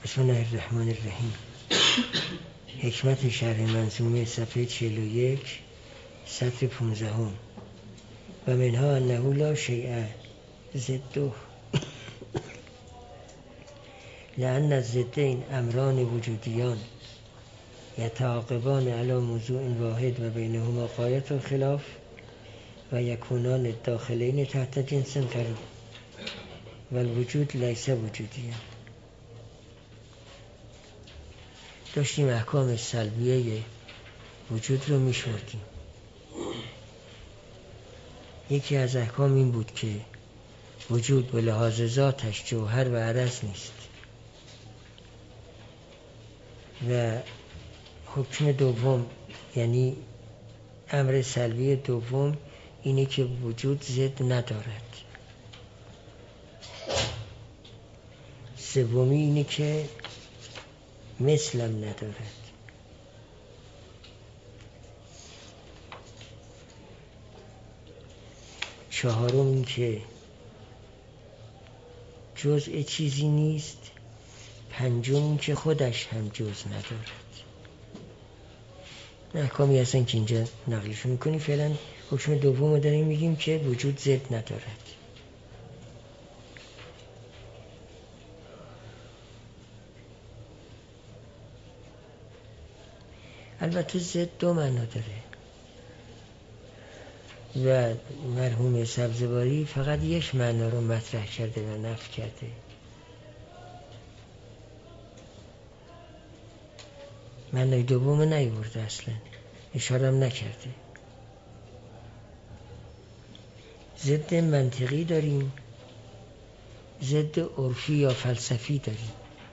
بسم الله الرحمن الرحیم. حکمت شرح منظومه صفحه 41 سطر 15. و منها انه لا شیء ضده لأن الضدین امران وجودیان یتعاقبان علی موضوع واحد و بینهما غایة الخلاف و یکونان داخلین تحت جنس قریب و الوجود لیس وجودیان. داشتیم احکام سلبیه وجود رو میشمردیم. یکی از احکام این بود که وجود به لحاظ ذاتش جوهر و عرض نیست و حکم دوم یعنی امر سلبی دوم اینه که وجود ضد ندارد. سومی اینه که مثلم ندارد. چهارم این که جزء چیزی نیست. پنجم این که خودش هم جزء ندارد. احکامی هستن که اینجا نقلشون میکنیم. فعلا حکم دوم رو داریم میگیم که وجود ضد ندارد. البته ضد دو معنا داره و مرحوم سبزواری فقط یک معنا رو مطرح کرده و نفی کرده. معنای دوم نیورده، اصلا اشاره هم نکرده. ضد منطقی داریم، ضد عرفی یا فلسفی داریم.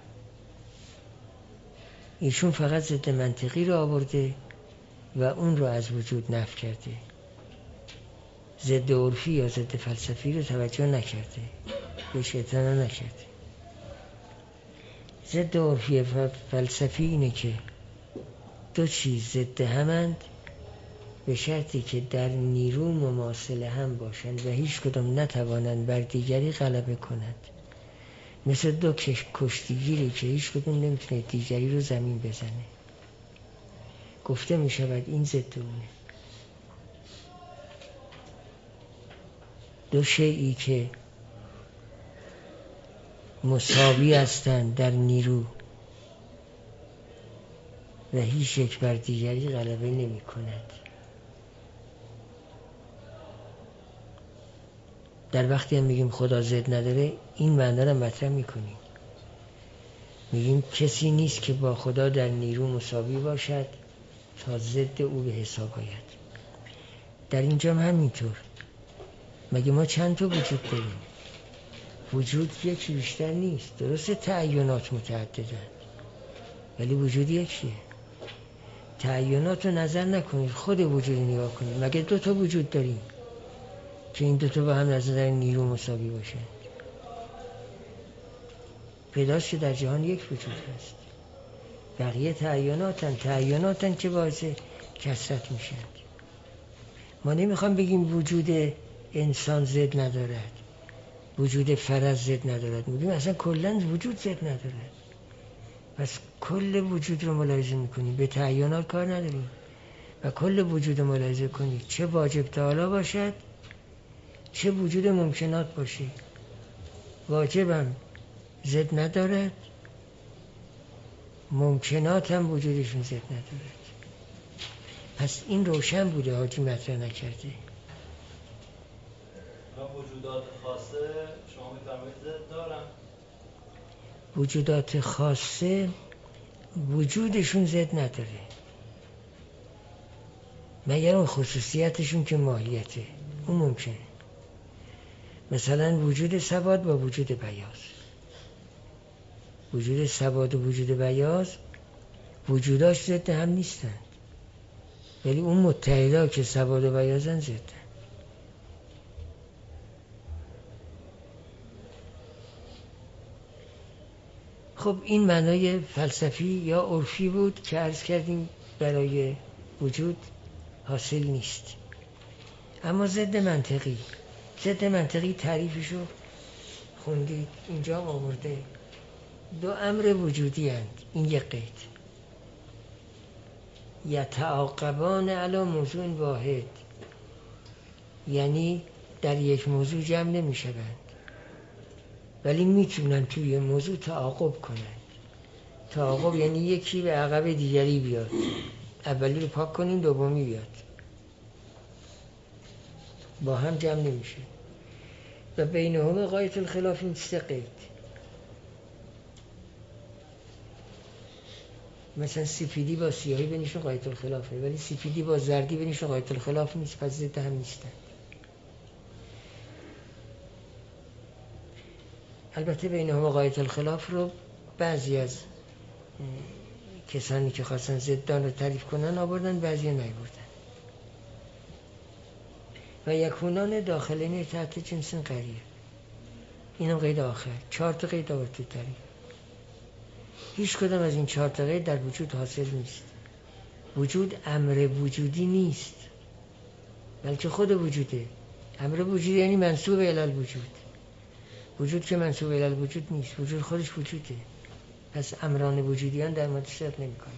ایشون فقط ضد منطقی رو آورده و اون رو از وجود نفی کرده. ضد عرفی یا ضد فلسفی رو توجه نکرده، بهش اعتنا نکرده. ضد عرفی و فلسفی اینه که دو چیز ضد همند به شرطی که در نیرو مماثل هم باشند و هیچ کدام نتوانند بر دیگری غلبه کنند. مثل دو کشتیگیری که هیچ کدوم نمیتونه دیگری رو زمین بزنه. گفته میشود این ضد اونه. دو شیئی که مساوی هستند در نیرو و هیچ یک بر دیگری غلبه نمی کند. در وقتی هم میگیم خدا ضد نداره این معنی رو مطرح میکنیم. میگیم کسی نیست که با خدا در نیرو مساوی باشد تا ضد او به حساب آید. در اینجا هم همینطور. مگه ما چند تا وجود داریم؟ وجود یکی بیشتر نیست. درسته تعینات متعددند ولی وجود یکیه. تعینات رو نظر نکنید، خود وجود نگاه کنید. مگه دو تا وجود داریم که این دو تا با هم نظر نیرو مساوی باشه؟ پیداست که در جهان یک وجود هست. بقیه تعیناتن که باعث کثرت میشن. ما نمیخوام بگیم وجود انسان ضد ندارد، وجود فرد ضد ندارد. میگیم اصلا کلا وجود ضد ندارد. پس کل وجود رو ملاحظه میکنیم، به تعینات کار نداریم و کل وجود رو ملاحظه کنید، چه واجب تعالی باشد چه وجود ممکنات باشه. واجبم ضد ندارد، ممکنات هم وجودشون ضد ندارد. پس این روشن بوده، حاجی مطرح نکرده. وجودات خاصه شما می‌فرمایید ضد دارن؟ وجودات خاصه وجودشون ضد نداره مگر اون خصوصیتشون که ماهیته، اون ممکنه. مثلا وجود سواد با وجود بیاض. وجود سواد و وجود بیاض وجوداش ضد هم نیستن ولی اون متحدا که سواد و بیاضن ضدن. خب این معنای فلسفی یا عرفی بود که عرض کردیم برای وجود حاصل نیست. اما ضد منطقی تعریفشو خوندید، اینجا آورده. دو امر وجودی هست. این یک قید. یتعاقبان علی موضوع واحد، یعنی در یک موضوع جمع نمی شوند ولی میتونن توی موضوع تعاقب کنند. تعاقب یعنی یکی به عقب دیگری بیاد، اولی رو پاک کنین دومی بیاد، با هم جمع نمیشه. و بینهما غایت الخلاف، این سه قید. مثلا سفیدی با سیاهی بینشون غایت الخلافه، ولی سفیدی با زردی بینشون غایت الخلاف نیست، پس ضد هم نیستن. البته بینهما غایت الخلاف رو بعضی از کسانی که خواستن ضدان رو تعریف کنن آوردن، بعضی نیاوردن. و یکونان داخلین تحت جنس قریب، اینم قید آخر. 4 تا قید آورد تو تعریف. هیچ کدام از این 4 تا قید در وجود حاصل نیست. وجود امر وجودی نیست بلکه خود وجوده. امر وجودی یعنی منسوب الی الوجود. وجود که منسوب الی الوجود نیست، وجود خودش وجوده. پس امران وجودیان در موردش صدق نمی‌کنه.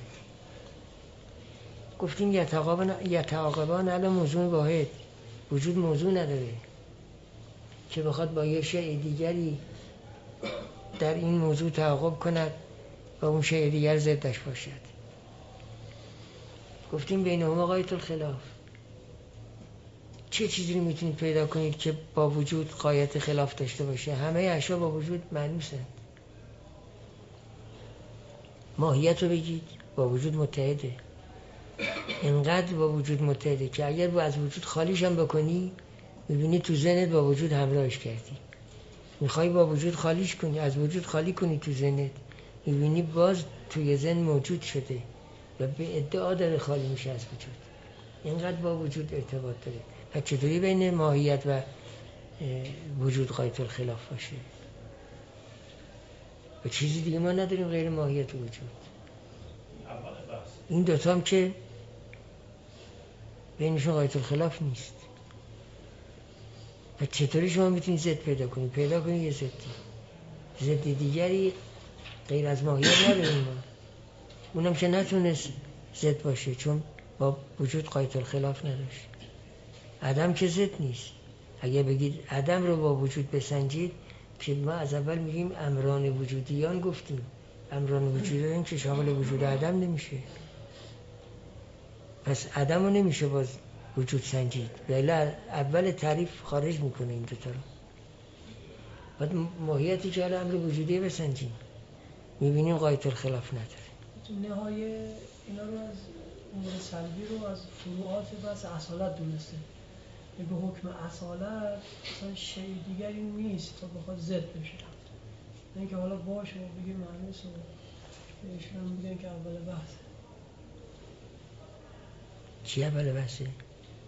گفتیم یتعاقبان علی موضوع واحد. وجود موضوع نداره که بخواد با یه شیء دیگری در این موضوع تعاقب کند و اون شیء دیگر ضدش باشد. گفتیم بینهما غایت الخلاف. چه چیزی رو میتونید پیدا کنید که با وجود غایت خلاف داشته باشه؟ همه اشیا با وجود مانوسند. ماهیت رو بگید، با وجود متحده. اینقدر با وجود متحده که اگر از وجود خالیش هم بکنی میبینی تو ذهنت با وجود همراهش کردی. میخوای با وجود خالیش کنی، از وجود خالی کنی تو ذهنت، میبینی باز توی ذهن موجود شده و به ادعا داره خالی میشه از وجود. اینقدر با وجود ارتباط داره. و چطوری بین ماهیت و وجود غایت الخلاف باشه؟ و چیزی دیگه ما نداریم غیر ماهیت و وجود. این دوتا هم که بینشون غایت الخلاف نیست. و چطوری شما میتونید ضد پیدا کنید؟ پیدا کنید یه ضد دیگری غیر از ماهیت نداریم ما. اونم که نتونست ضد باشه چون با وجود غایت الخلاف نداشت. عدم که ضد نیست. اگه بگید عدم رو با وجود بسنجید که ما از اول میگیم امران وجودیان گفتیم. امران وجودیان که شامل وجود عدم نمیشه. پس عدم رو نمیشه باز وجود سنجید. ولی اول تعریف خارج میکنه این دوتا رو. بعد ماهیتی که حالا امر وجودی بسنجیم میبینیم غایت الخلاف نداره. نهایه اینا رو از امور سلبی رو از فروعات بس اصالت دونسته. به حکم اصالت اصلا شیء دیگری نیست تا بخواد ضد بشه. اینکه حالا باشه و بگه معنیس و ایشون هم میگن که اول بحثه. چی اول بحثه؟ وجود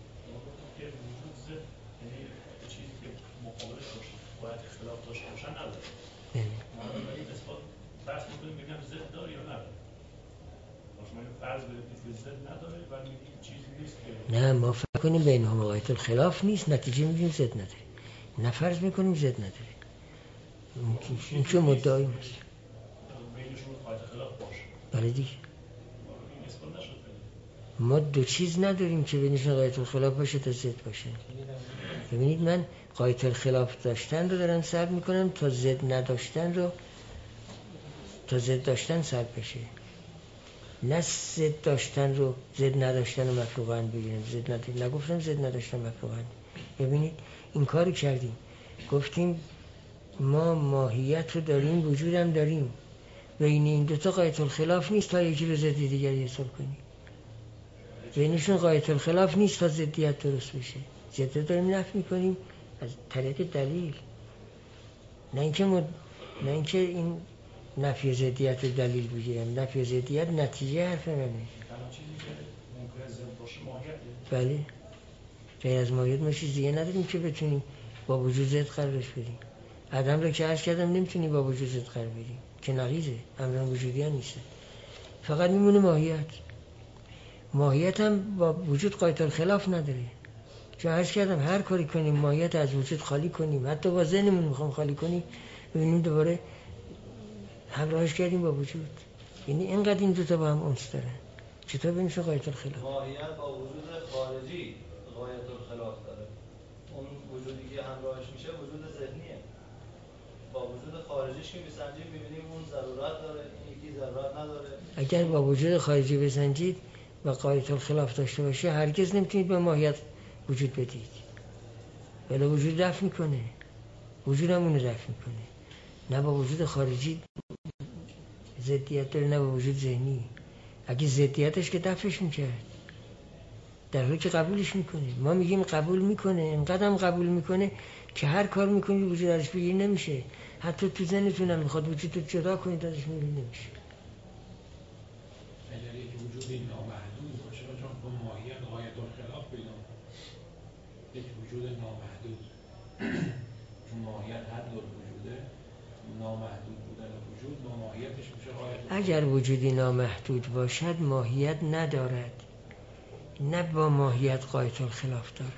ضد یعنی چیزی که مقابلش باشه باید اختلاف داشته باشن نداره. ولی اثبات بحث میکنیم بگم ضد داره یا نداره. شما فرض بدید که ضد نداره ولی میگیم چیزی نیست که نه ما فکر کنیم بینهما غایت الخلاف نیست، نتیجه میگیم ضد نداره. نه فرض میکنیم ضد نداره. این که مدعای ماست. بینشون غایت خلاف باشه. بله دیگه. این اثبات نشد. ما دو چیز نداریم که بینشون غایت الخلاف باشه تا ضد باشه. ببینید من غایت الخلاف داشتن رو دارم سلب میکنم تا ضد نداشتن رو، تا ضد داشتن سلب بشه. نه ضد داشتن رو ضد نداشتن رو مفروغاً بگیریم. ضد نداشتن نگفتم ضد نداشتن مفروغاً. ببینید این کاری کردیم. گفتیم ما ماهیت رو داریم، وجودم داریم. بین این دو تا غایت الخلاف نیست تا یکی رو ضد دیگری حساب کنیم. بینشون غایت الخلاف نیست تا ضدیت درست بشه. ضد داریم نفی میکنیم از طریق دلیل. نه اینکه این نفی ضدیت رو دلیل بگیرم. نفی ضدیت نتیجه حرف منه. تنها چیزی که ممکنه ضد باشه ماهیته. بله. غیر از ماهیت ما چیز دیگه نداریم که بتونیم با وجود ضد قرارش بدیم. عدم رو که عرض کردم نمیتونیم با وجود ضد قرار بدیم که نقیضه. امران وجودی ها نیست. فقط میمونه ماهیت. ماهیت هم با وجود غایت الخلاف نداره. چون عرض کردم هر کاری کنیم ماهیت از وجود خالی کنیم، حتی با ذهنمون میخوام خالی کنیم، ببینیم دوباره همراهش کردیم با وجود. یعنی اینقدر این دوتا با هم انس دارن، چطور بینشون غایت الخلاف؟ ماهیت با وجود خارجی غایت الخلاف داره. اون وجودی که همراهش میشه وجود ذهنیه. با وجود خارجیش که میسنجیم میبینیم اون ضرورت داره، این یکی ضرورت نداره. اگر با وجود خارجی بسنجید و غایت الخلاف داشته باشه هرگز نمیتونید به ماهیت وجود بدید، ولی وجود دفع میکنه، وجود هم اونو دفع میکنه. نه با وجود خارجی ضدیت داره نه با وجود ذهنی. اگه ضدیتش که دفعش میکرد، در حالی که قبولش میکنه. ما میگیم قبول میکنه، اینقدر هم قبول میکنه که هر کار میکنی وجود ازش بگیری نمیشه. حتی تو ذهنتون هم میخواد وجود رو جدا کنید ازش میگیری نمیشه. اگر یک وجودی نامحدود باشه چون با ماهیت غایت الخلاف پیدا یک وجود نامحدود چون ماهیت حد وجوده، نامحدود بودن وجود با ماهیتش میشه غایت الخلاف. اگر وجودی نامحدود باشد ماهیت ندارد، نه با ماهیت غایت الخلاف دارد.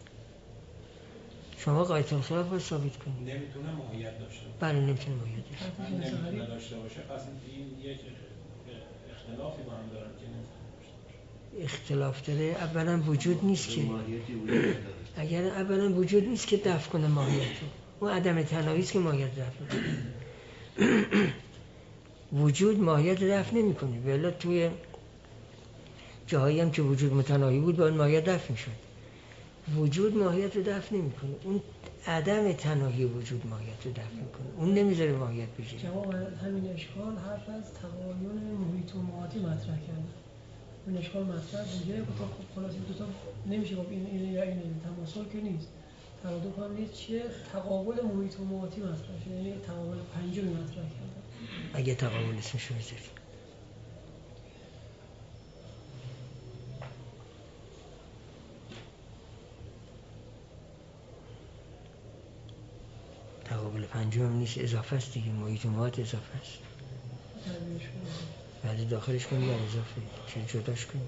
شما غایت الخلاف رو ثابت کنید. نمیتونه ماهیت داشته باشه. بله نمیتونه ماهیت داشته باشه. نمیتونه داشته باشه، پس این یک اختلافی با هم دارن که نمیتونه داشته باشه. اختلاف داره. اولا وجود نیست که اگر اولا وجود نیست که دفع کنه ماهیت رو. اون عدم تناهی است که ماهیت دفع کنه. وجود ماهیت دفع نمیکنه. ولی توی جاهایی هم که وجود متناهی بود با ماهیت دفع میشد. وجود ماهیت رو دفع نمیکنه. اون عدم تناهی وجود ماهیت رو دفع میکنه. اون نمیذاره ماهیت بشه. جواب همین اشکال حرف از تقایون محیط و معادی مطرح کرده. این اشکال مطرح بوده، خب خلاص این دوتا نمیشه گفت این یا این تماسل که نیست. ترادف هم نیست. چیه؟ تقابل محیط و معادی مطرح شده، یعنی تقابل پنجمی مطرح کرده. اگه تقابل اسمشو بذاریم. تقابل پنجم نیست، اضافه است دیگه. محیط و معاد اضافه است. ولی داخلش کنیم یا اضافه چه جداش کنیم.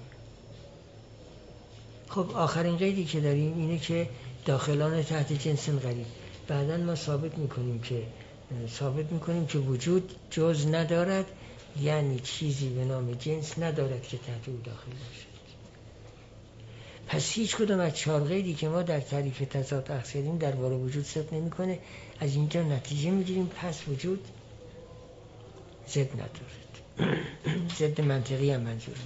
خب آخرین قیدی که داریم اینه که داخلان تحت جنس غریب. بعداً ما ثابت میکنیم که وجود جز ندارد، یعنی چیزی به نام جنس ندارد که تحت او داخل باشد. پس هیچ کدوم از 4 قیدی که ما در تعریف تضاد اخذ کردیم درباره وجود ثبت نمیکنه. از اینجا نتیجه میگیریم پس وجود ضد ندارد. ضد منطقی هم منظورم.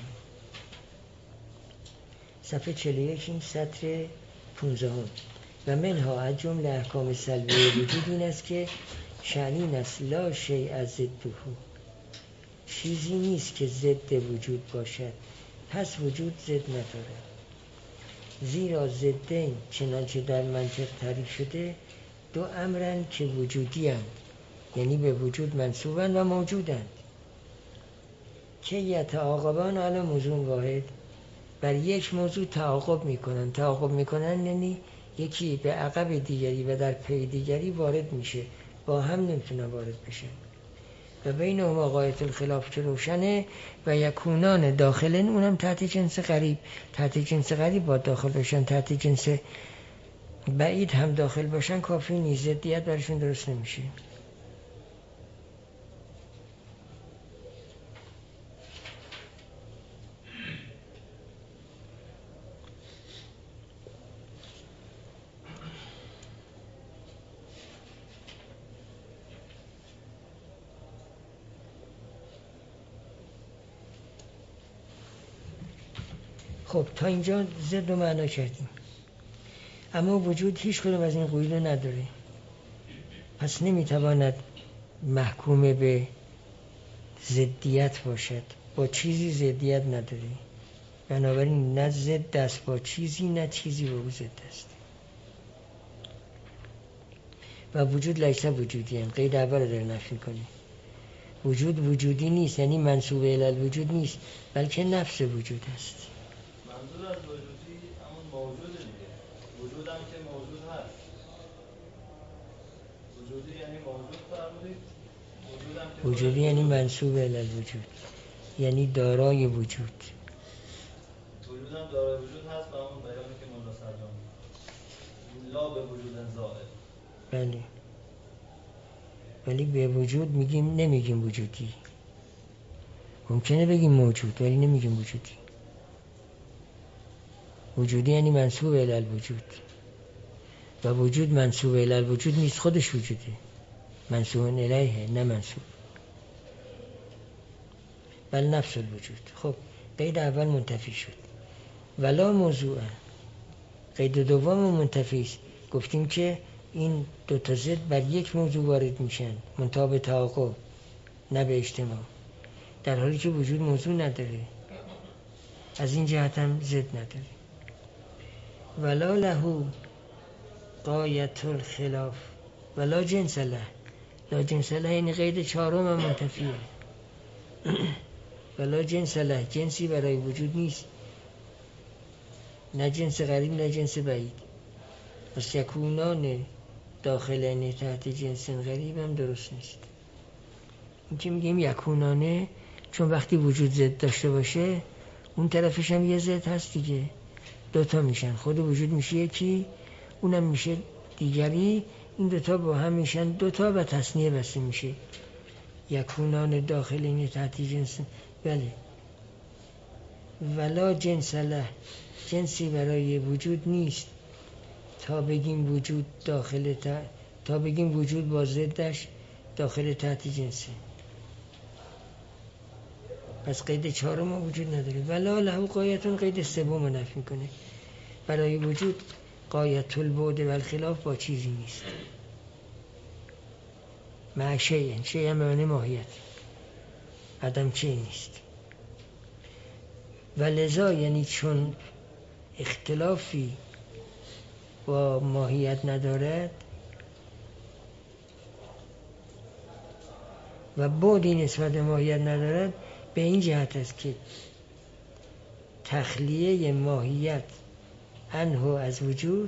صفحه 41 این سطر 15 و منها از جمله احکام سلبی وجود این است که شأن است لا شیء از ضده، چیزی نیست که ضد وجود باشد، پس وجود ضد ندارد. زیرا ضدین چنانچه در منطق تعریف شده 2 امرن که وجودی اند، یعنی به وجود منسوبند و موجودند، که یتعاقبان علی موضوع واحد، بر یک موضوع تعاقب میکنن یعنی یکی به عقب دیگری و در پی دیگری وارد میشه، با هم نمیتونه وارد بشه. و بینهما غایت الخلاف که روشنه و یکونان داخلن، اونم تحت جنس قریب. تحت جنس قریب با داخل باشن، تحت جنس بعید هم داخل باشن کافی نیست، ضدیت برشون درست نمیشه. خب تا اینجا ضد رو معنا کردیم، اما وجود هیچ کدوم از این قیود رو نداره، پس نمیتواند محکوم به ضدیت باشد. با چیزی ضدیت نداره، بنابراین نه ضد است با چیزی، نه چیزی با او ضد است. و وجود لیس وجودی هم قید اول رو داره نفی کنیم. وجود وجودی نیست، یعنی منسوب الی الوجود نیست، بلکه نفس وجود است. منظور از وجودی همون موجوده دیگه. وجود هم که موجود هست. وجودی یعنی موجود فرمودید. وجودی یعنی منسوب الی الوجود، یعنی دارای وجود. وجود هم دارای وجود هست و همون بیانی که مولا سرجان لا به وجود زائد. بله. ولی به وجود میگیم، نمیگیم وجودی. ممکنه بگیم موجود ولی نمیگیم وجودی. وجودی یعنی منسوب الی الوجود، و وجود منسوب الی الوجود نیست، خودش وجوده، منسوب الیه نه منسوب، بل نفس الوجود. خب قید اول منتفی شد. ولا موضوع، قید دوم منتفی است. گفتیم که این دو تا ضد بر یک موضوع وارد میشن، منتها به تعاقب نه به اجتماع، در حالی که وجود موضوع نداره، از این جهت هم ضد نداره. ولا له غایت الخلاف ولا جنس له. لا جنس له یعنی قید چهارم هم منتفیه. ولا جنس له، جنسی برای وجود نیست، نه جنس قریب نه جنس بعید. پس یکونان داخلین تحت جنس غریب هم درست نیست. این که میگیم یکونانه، چون وقتی وجود ضد داشته باشه اون طرفش هم یه ضد هست دیگه، دوتا میشن، خود وجود میشه یکی، اونم میشه دیگری، این دوتا با هم میشن دوتا و تصنیه بسته میشه یکونان داخلین تحت جنس. بله. ولا جنس له، جنسی برای وجود نیست تا بگیم وجود داخل تا بگیم وجود با ضدش داخل تحت جنسه. پس قید چهارم ما وجود نداره. ولا له غایتون، قید سوم نفی میکنه. برای وجود غایت البعد و الخلاف با چیزی نیست. مع شیء، شیء معنی ماهیت، عدم چه نیست. و لذا یعنی چون اختلافی با ماهیت ندارد و بعدی نسبت ماهیت ندارد، به این جهت است که تخلیه ماهیت عنه از وجود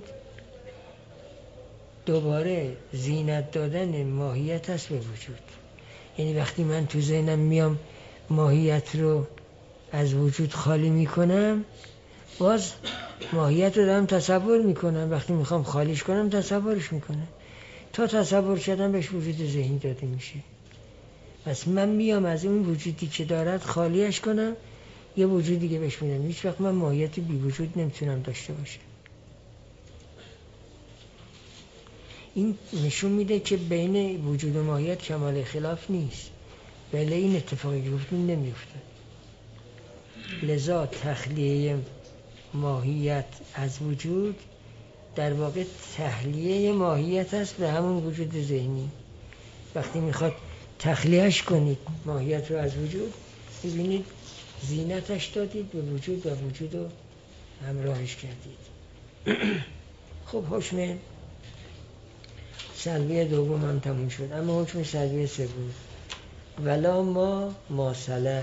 دوباره زینت دادن ماهیت است به وجود. یعنی وقتی من تو ذهنم میام ماهیت رو از وجود خالی میکنم، باز ماهیت رو دارم تصور میکنم، وقتی میخوام خالیش کنم تصورش میکنم، تا تصور شدن بهش وجود ذهنی داده میشه. پس من میام از اون وجودی که دارد خالیش کنم، یه وجود دیگه بهش میدم. هیچ وقت من ماهیت بی وجود نمیتونم داشته باشم. این نشون میده که بین وجود و ماهیت کمال خلاف نیست، ولی این اتفاقی که گفتیم نمیفته. لذا تخلیه ماهیت از وجود در واقع تحلیه ماهیت است به همون وجود ذهنی. وقتی میخواد تخلیهش کنید ماهیت رو از وجود، ببینید زینتش دادید به وجود و وجود رو همراهش کردید. خب حکم سلبی دوم هم تموم شد، اما حکم سلبی سوم، ولا ما ماثله،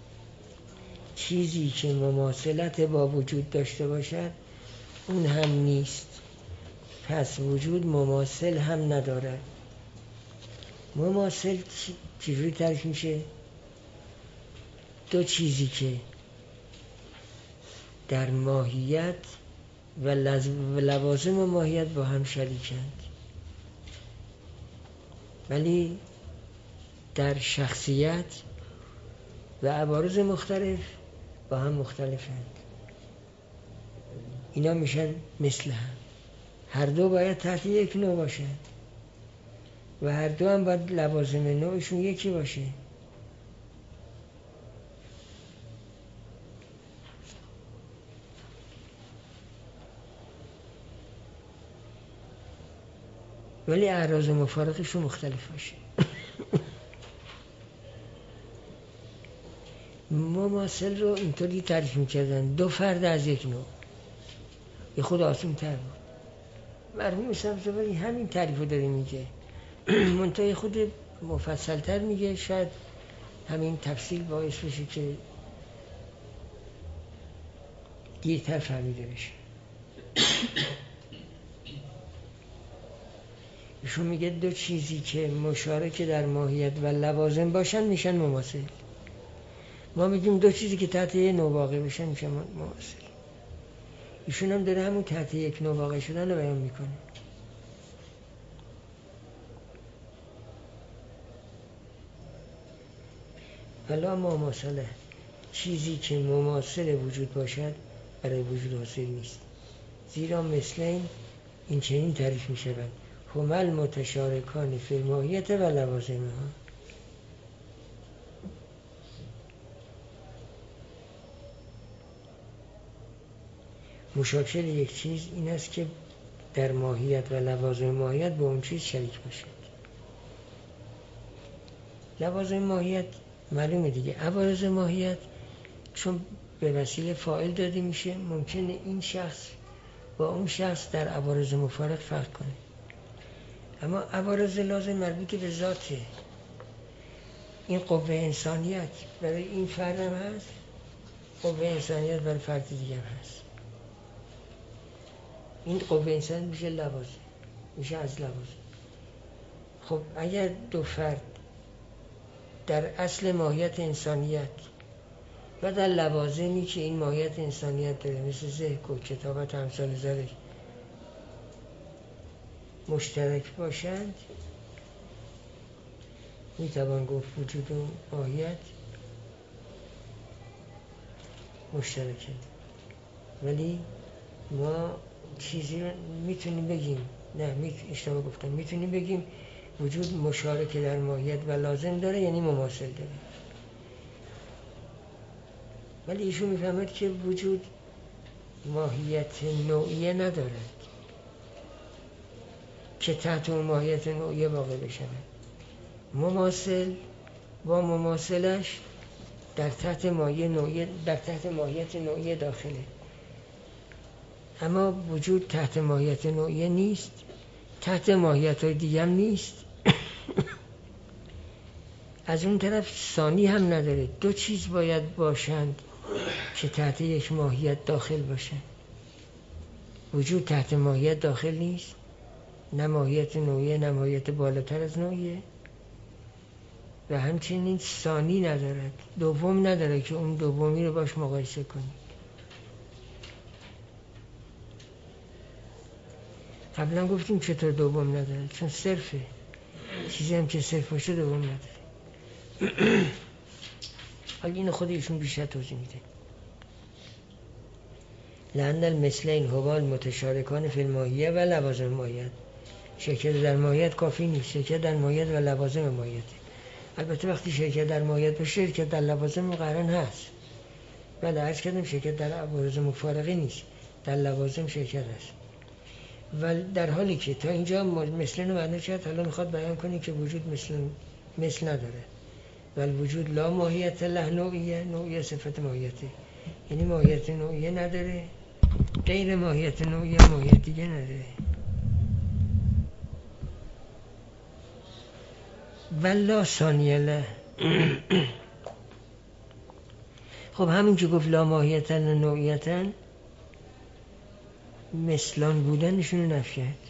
چیزی که مماثلت با وجود داشته باشد اون هم نیست. پس وجود مماثل هم ندارد. مماثل چجوری تعریف میشه؟ دو چیزی که در ماهیت و لوازم ماهیت با هم شریکند، ولی در شخصیت و عوارض مختلف با هم مختلفند. اینا میشن مثل هم. هر دو باید تحت یک نوع باشند و هر دو هم باید لوازم نوعشون یکی باشه. ولی اعراض مفارقشون مختلف باشه. مماثل رو اینطوری تعریف میکردن: دو فرد از یک نوع. یه خود آسون تر بود. مرحوم سبزواری همین تعریف رو داره میگه، منتهای خود مفصل تر میگه. شاید همین تفصیل باعث بشه که دیرتر فهمیده بشه. ایشون میگه دو چیزی که مشارک در ماهیت و لوازم باشن میشن مماثل. ما میگیم دو چیزی که تحت یک نوع واقع بشن میشن مماثل. ایشون هم داره همون تحت یک نوع واقع شدن رو بیان میکنه. فلا مماثله، چیزی که مماثل وجود باشد برای وجود حاصل نیست. زیرا مثلین این چنین تعریف می شوند: هما المتشارکان فی الماهیت و لوازمها. مشاکل یک چیز این است که در ماهیت و لوازم ماهیت به اون چیز شریک باشد. لوازم ماهیت معلومه دیگه. عوارض ماهیت چون به وسیله فاعل داده میشه، ممکنه این شخص با اون شخص در عوارض مفارق فرق کنه. اما عوارض لازم مربوط به ذاته. این قوه انسانیت برای این فرد هم هست، قوه انسانیت برای فرد دیگه هم هست. این قوه انسانیت میشه لوازم، میشه از لوازم. خب اگر دو فرد در اصل ماهیت انسانیت و در لوازمی که این ماهیت انسانیت داره مثل ذهن و کتابت و امثال ذلک مشترک باشند، میتوان گفت وجود و ماهیت مشترکه. ولی ما چیزی رو میتونیم بگیم، نه اشتباه گفتم، میتونیم بگیم وجود مشارکه در ماهیت و لازم داره، یعنی مماثل داره. ولی ایشون میفهمد که وجود ماهیت نوعیه ندارد که تحت اون ماهیت نوعیه واقع بشود. مماثل با مماثلش در تحت ماهیت نوعیه داخله. اما وجود تحت ماهیت نوعیه نیست، تحت ماهیت‌های دیگه هم نیست. از اون طرف ثانی هم نداره. دو چیز باید باشند که تحت یک ماهیت داخل باشند. وجود تحت ماهیت داخل نیست، نه ماهیت نوعیه نه ماهیت بالاتر از نوعیه، و همچنین ثانی ندارد، دوم نداره که اون دومی رو باش مقایسه کنید. قبلا گفتیم چطور دوم نداره، چون صرفه. چیزی هم که صرف باشه دوم نداره. حالا اینو خود ایشون بیشتر توضیح میده. لأن المثلین هما المتشارکان فی الماهیه و لوازم ماهیت. شرکت در ماهیت کافی نیست، شرکت در ماهیت و لوازم ماهیت. البته وقتی شرکت در ماهیت باشه، شرکت در لوازم قرن هست. بله، عرض کردم شرکت در عوارض مفارقه نیست، در لوازم شرکت هست. و در حالی که تا اینجا مثل معنی کرد، حالا میخواد بیان کنی که وجود مثل نداره. ولی وجود لا ماهیت له نوعیه، نوعیه صفت ماهیته، یعنی ماهیت نوعیه نداره، غیر ماهیت نوعیه ماهیت دیگه نداره. ولا ثانیه له. خب همین که گفت لا ماهیت له نوعیتن، مثلان بودنشون رو نفی کرد.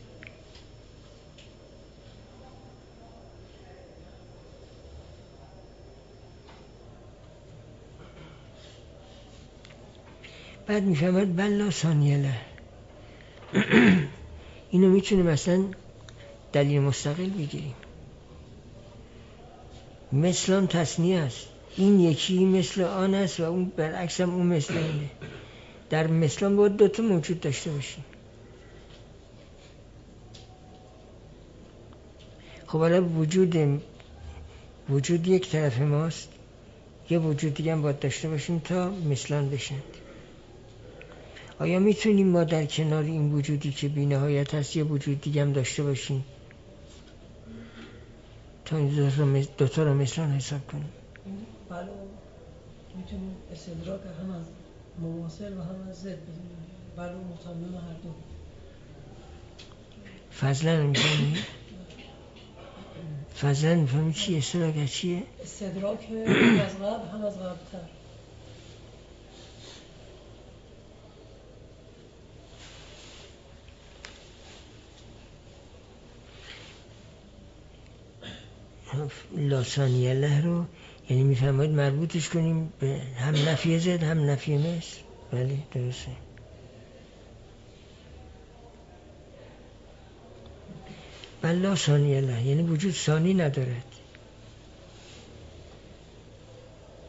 بعد میفهمد بلا ثانیه له. اینو میتونیم مثلا دلیل مستقل بگیریم. مثلان تصنیه است، این یکی مثل آن است و اون برعکس هم اون مثل اینه. در مثلان باید دوتا موجود داشته باشیم. خب حالا وجود یک طرف ماست، یه وجود دیگه هم باید داشته باشیم تا مثلان بشند. آیا میتونیم ما در کنار این وجودی که بی نهایت هست یه وجود دیگه هم داشته باشیم تا این دوتا رو مثلان حساب کنیم؟ بله، میتونیم استدراک هم از مماثل و هم از ضد بزنیم. بله، متمم هر دو. فضلا میفهمی؟ فضلا میفهمی چیه؟ استدراک چیه؟ استدراک هم از قبل هم از قبلتر. لا ثانیه له رو یعنی میفهمید مربوطش کنیم به هم نفی ضد هم نفی مثل. بله درسته. بل لا ثانیه له یعنی وجود ثانی ندارد.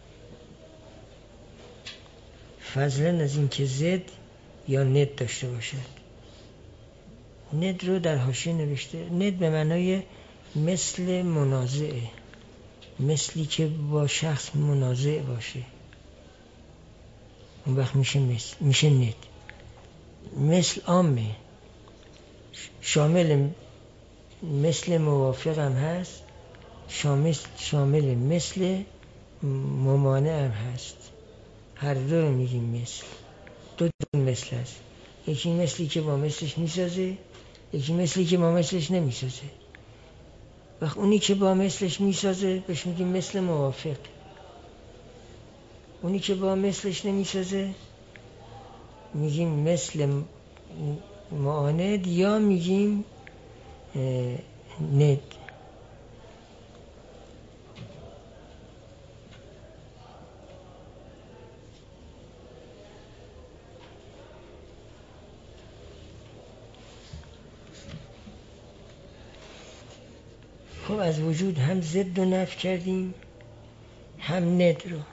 فضلا از این که ضد یا ند داشته باشد. ند رو در حاشیه نوشته، ند به معنای مثل منازعه، مثلی که با شخص منازع باشه، اون وقت میشه ند. مثل عامه، شامل مثل موافق هم هست، شامل مثل ممانع هم هست. هر دو رو میگیم مثل. دو مثل هست، یکی مثلی که با مثلش میسازه، یکی مثلی که با مثلش نمیسازه. وقت اونی که با مثلش میسازه بهش میگیم مثل موافق، اونی که با مثلش نمیسازه میگیم مثل معاند یا میگیم ند. خب از وجود هم ضد رو نفی کردیم، هم ند رو.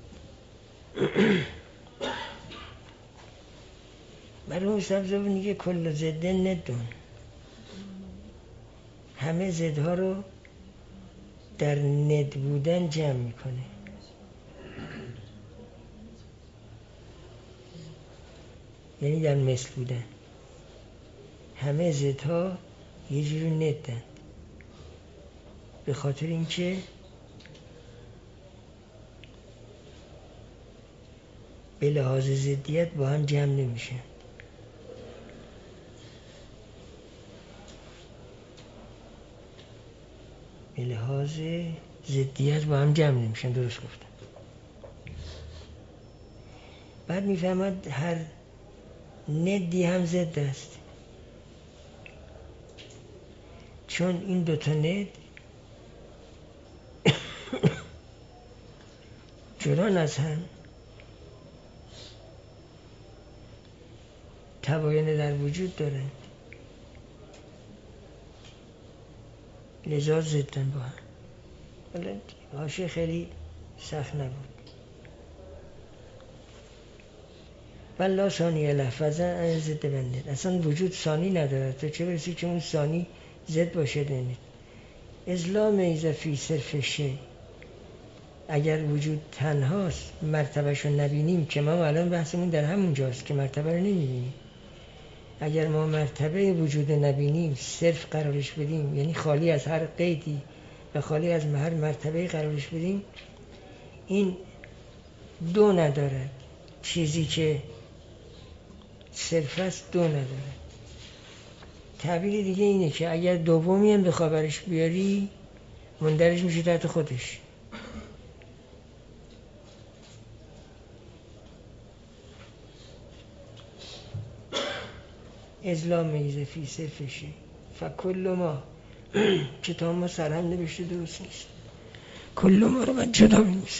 مرحوم سبزی میگه کل ضد ندون، همه ضدها رو در ند بودن جمع میکنه. یعنی در مثل بودن همه ضدها یه جوری ندن، به خاطر اینکه به لحاظ ضدیت با هم جمع نمیشن. به لحاظ ضدیت با هم جمع نمیشن، درست گفتم. بعد میفهمد هر ندی هم ضد است، چون این دوتا ند جدان از هم، تباین در وجود دارن، لذا ضدن با هم. حالا حاشیه خیلی سخت نبود. بلا ثانی لحفظه ان ضد بنده، اصلا وجود ثانی نداره، تو چه برسی که اون ثانی ضد باشه دنید. ازلا میزه فی صرف شی، اگر وجود تنهاست مرتبهشو نبینیم، که ما الان بحثمون در همون جاست که مرتبه رو نمیبینیم. اگر ما مرتبه وجود نبینیم، صرف قرارش بدیم، یعنی خالی از هر قیدی و خالی از هر مرتبه قرارش بدیم، این دو نداره. چیزی که صرف است دو نداره. تعبیر دیگه اینه که اگر دومی هم به خبرش بیاری مندرج میشه تحت خودش. ازلا میزه فی صرفشه فکل ما کتاب ما سرهم نوشته درست نیست، کل ما رو من جدا بنویسه.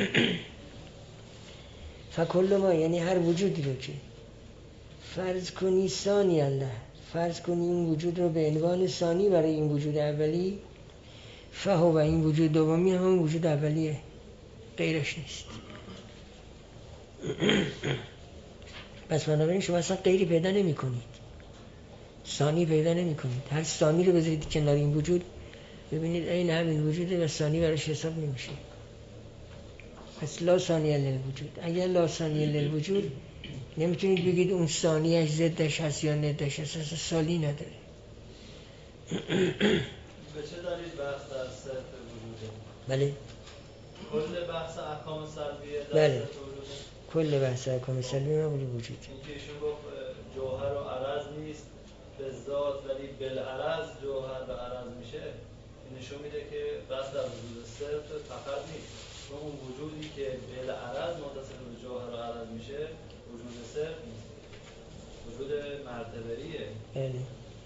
فکل ما یعنی هر وجودی رو که فرض کنی ثانی الله، فرض کنی این وجود رو به عنوان ثانی برای این وجود اولی، فهو و این وجود دومی هم وجود اولیه، غیرش نیست. پس بنابراین شما اصلا غیری پیدا نمی کنید، ثانی پیدا نمی کنید. هر ثانی رو بذارید کنار این وجود ببینید این همین وجوده و ثانی براش حساب نمیشه. پس لا ثانی للوجود. اگر لا ثانی للوجود نمیتونید بگید اون ثانیش ضدش هست یا ندش هست، اصلا سالی نداره. به چه دلیل بحث در صرف وجوده؟ بله کل بحث احکام سلبیه در بله. صرف وجوده؟ کل بحث احکام سلبیه مبنی وجود. اینکه ایشون گفت جوهر و عرض نیست به ذات، ولی بالعرض جوهر و عرض میشه، این نشون میده که بحث در وجود صرف فقط نیست، چون اون وجودی که بالعرض متصل به جوهر و عرض میشه وجود صرف نیست، وجود مرتبه‌ایه. بله.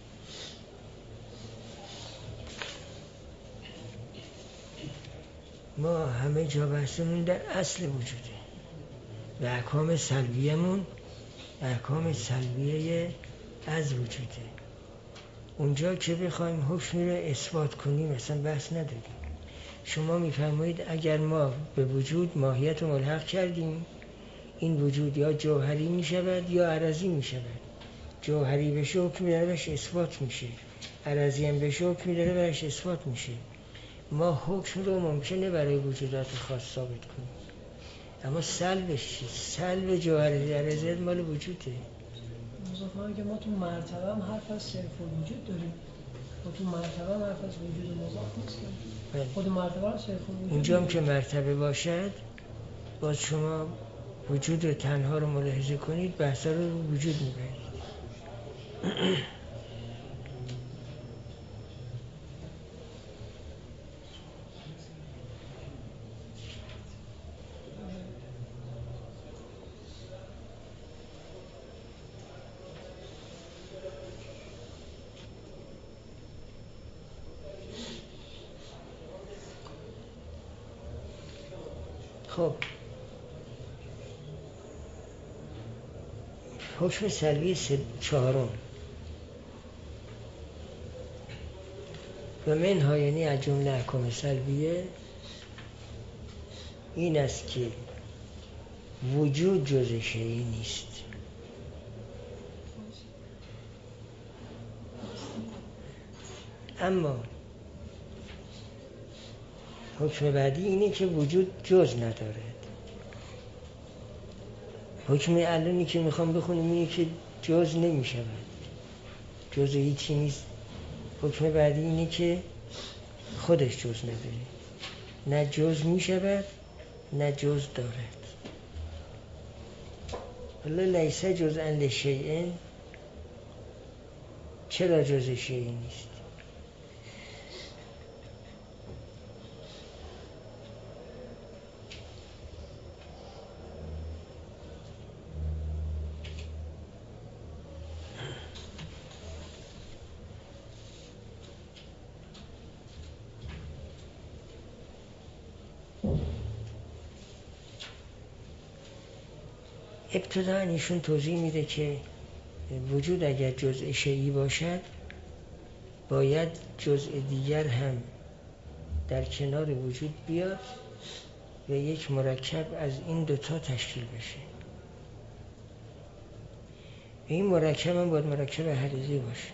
ما همه جا بحثمون در اصل وجوده و احکام سلبیه‌مون احکام سلبیه از وجوده. اونجا که بخوایم حکمی رو اثبات کنیم اصلا بحث نداریم. شما میفرمایید اگر ما به وجود ماهیت رو ملحق کردیم، این وجود یا جوهری می شود یا عرضی می شود. جوهری بشه حکم داره بهش اثبات میشه، عرضی هم بشه حکم داره بهش اثبات میشه. ما حکم رو ممکنه برای وجودات خاص ثابت کنیم، اما سلبش چی؟ سلب جوهری عرضی مال وجوده. مضافه که ما تو مرتبه هم حرف از صرف وجود داریم، ما تو مرتبه هم حرف از وجود مضاف نیست که خود مرتبه هم صرف وجود. اونجا هم که مرتبه باشد باز شما وجود رو تنها رو ملاحظه کنید، بحثا رو وجود میبرید. خب حکم سلبی چهارم و منها، یعنی از جمله احکام سلبیه این است که وجود جز شیئی نیست. اما حکم بعدی اینه که وجود جز ندارد. حکم الانی که میخوام بخونیم اینه که جز نمی شود، جز هیچی نیست. حکم بعدی اینه که خودش جز نداره، نه جز می شود نه جز دارد. ولی لیس جزءا لشیء، چرا جز شیئی نیست؟ ابتداً ایشون توضیح میده که وجود اگر جزء شیئی باشد باید جزء دیگر هم در کنار وجود بیاد و یک مرکب از این دوتا تشکیل بشه. این مرکب هم باید مرکب حقیقی باشه.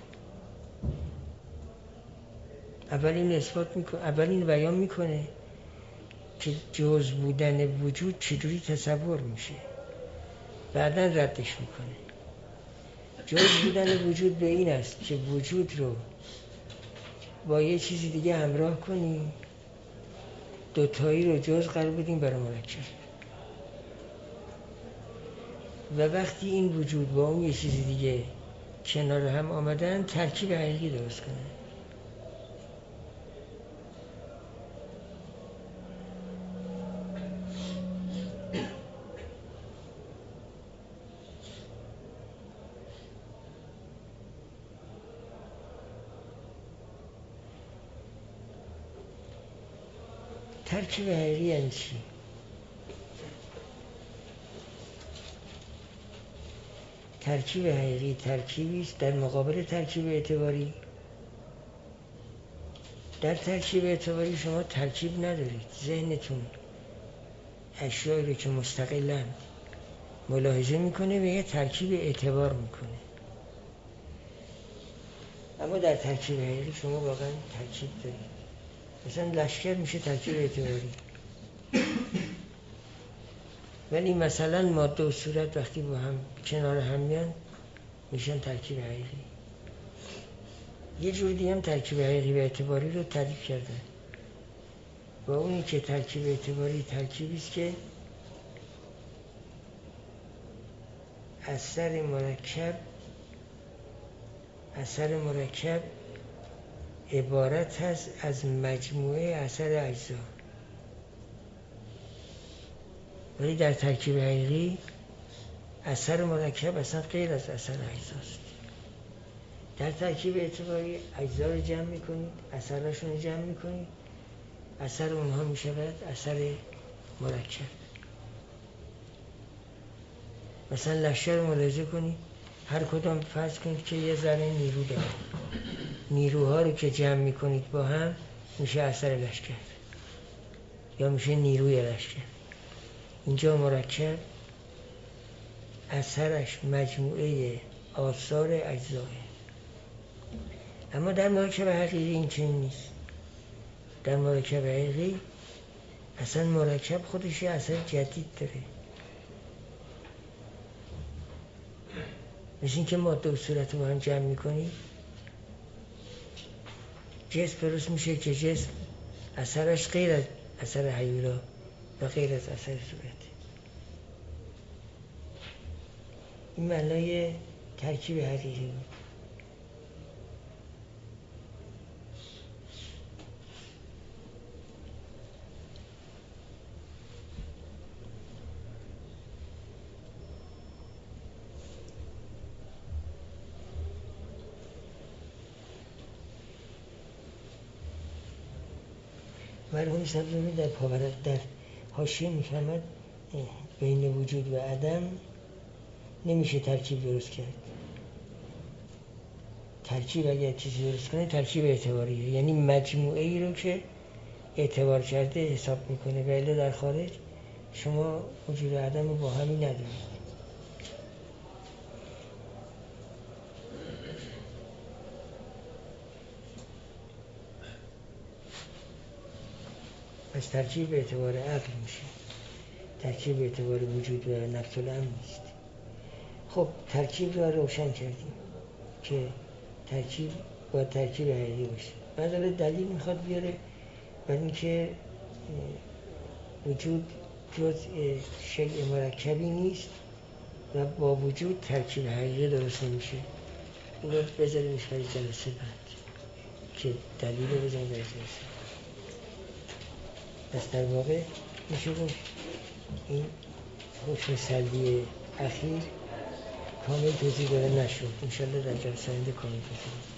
اولین بیان میکنه که جز بودن وجود چجوری تصور میشه، بعداً ردش میکنه. جز بودن وجود به این است که وجود رو با یه چیزی دیگه همراه کنیم، دوتایی رو جز قرار بدیم برای مرکب، و وقتی این وجود با اون یه چیزی دیگه کنار هم آمدن ترکیب حقیقی درست کنه. ترکیب حقیقی یعنی چی؟ ترکیب حقیقی ترکیبی است در مقابل ترکیب اعتباری. در ترکیب اعتباری شما ترکیب ندارید، ذهنتون اشیایی رو که مستقلاً ملاحظه میکنه و یه ترکیب اعتبار میکنه. اما در ترکیب حقیقی شما واقعاً ترکیب دارید. مثلا لشکر میشه ترکیب اعتباری، ولی مثلا ماده و صورت وقتی با هم کنار هم میان میشن ترکیب حقیقی. یه جور دیگه هم ترکیب حقیقی و اعتباری رو تعریف کردن، و اونی که ترکیب اعتباری ترکیبی است که اثر مرکب عبارت هست از مجموعه اثر اجزا. ولی در ترکیب حقیقی اثر مرکب اصلا غیر از اثر اجزاست. در ترکیب اعتباری اجزا رو جمع میکنید، اثرشون رو جمع میکنید، اثر اونها میشود اثر مرکب. مثلا لشکر رو ملاحظه کنید، هر کدام فرض کنید که یه ذره نیرو داره، نیروها رو که جمع میکنید با هم میشه اثر لشکر یا میشه نیروی لشکر. اینجا مرکب اثرش مجموعه آثار اجزاه. اما در مرکب حقیقی این چنین نیست. در مرکب حقیقی اصلا مرکب خودش یه اثر جدید داره. مثل این که ماده و صورت رو با هم جمع میکنی، جسم درست میشه که جسم اثرش غیر از اثر هیولا و غیر از اثر صورت. این معنای ترکیب حقیقی بود. مرحوم سبزمی در پاورق در حاشیه میفهمد بین وجود و عدم نمیشه ترکیب درست کرد. ترکیب اگر چیزی درست کنه ترکیب اعتباریه، یعنی مجموعه ای رو که اعتبار کرده حساب میکنه، ولی در خارج شما وجود و عدم رو با همی ندارید. پس ترکیب به اعتبار عقل میشه، ترکیب به اعتبار وجود و نفس الامر نیست. خب ترکیب رو روشن کردیم که ترکیب با ترکیب حقیقی باشه. بعد دلیل میخواد بیاره برای اینکه وجود جز شیء مرکبی نیست و با وجود ترکیب حقیقی درست نمیشه. این رو بذاریمش برای جلسه بعد که دلیل رو بزنیم برای جلسه. پس در واقع میشه گفت این حکم سلبی اخیر کامل توضیح داده نشد. انشالله در جلسه آینده کامل توضیح